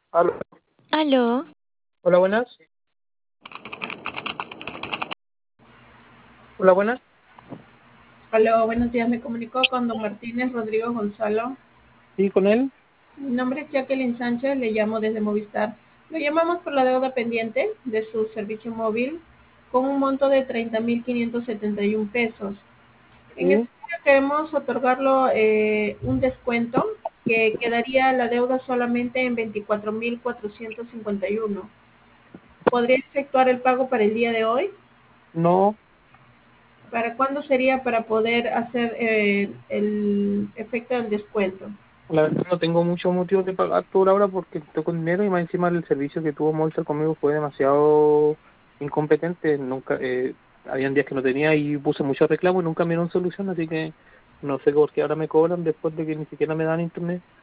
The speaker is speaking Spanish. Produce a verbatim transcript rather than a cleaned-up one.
Aló. Aló, Hola, buenas. Hola, buenas. Hola, buenos días. Me comunicó con don Martínez Rodrigo Gonzalo. Sí, con él. Mi nombre es Jacqueline Sánchez, le llamo desde Movistar. Lo llamamos por la deuda pendiente de su servicio móvil con un monto de treinta mil quinientos setenta y uno pesos. En Sí. este caso queremos otorgarlo eh, un descuento que quedaría la deuda solamente en veinticuatro mil cuatrocientos cincuenta y uno. ¿Podría efectuar el pago para el día de hoy? No, ¿Para cuándo sería para poder hacer eh, el efecto del descuento? la verdad no tengo mucho motivo de pagar por ahora porque estoy con dinero y más encima el servicio que tuvo Movistar conmigo fue demasiado incompetente. Nunca, eh, habían días que no tenía y puse muchos reclamos y nunca me dieron solución, así que no sé por qué ahora me cobran después de que ni siquiera me dan internet.